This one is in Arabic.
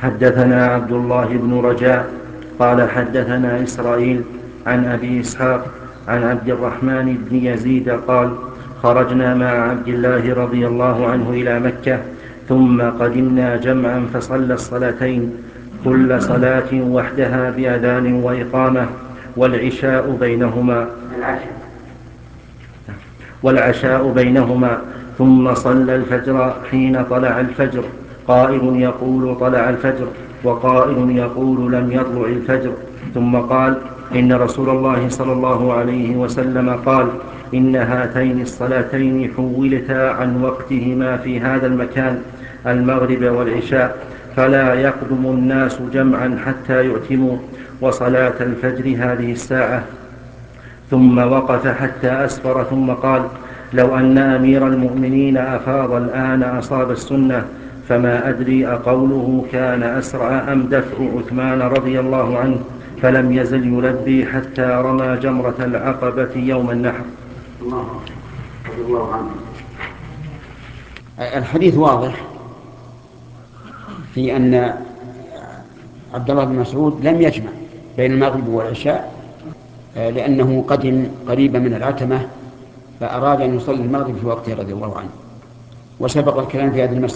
حدثنا عبد الله بن رجاء قال حدثنا إسرائيل عن أبي إسحاق عن عبد الرحمن بن يزيد قال خرجنا مع عبد الله رضي الله عنه إلى مكة ثم قدمنا جمعا فصلى الصلاتين كل صلاة وحدها بأذان وإقامة والعشاء بينهما ثم صلى الفجر حين طلع الفجر قائل يقول طلع الفجر وقائل يقول لم يطلع الفجر ثم قال إن رسول الله صلى الله عليه وسلم قال إن هاتين الصلاتين حولتا عن وقتهما في هذا المكان المغرب والعشاء فلا يقدم الناس جمعا حتى يؤتموا وصلاة الفجر هذه الساعة. ثم وقف حتى أسفر ثم قال لو أن أمير المؤمنين أفاض الآن أصاب السنة فما أدري أقوله كان أسرع أم دفع عثمان رضي الله عنه فلم يزل يلبي حتى رمى جمرة العقبة يوم النحر. الله عنه. الحديث واضح في أن عبد الله بن مسعود لم يجمع بين المغرب والعشاء لأنه قدم قريبا من العتمة فأراد أن يصلي المغرب في وقته رضي الله عنه. وسبق الكلام في هذه المسألة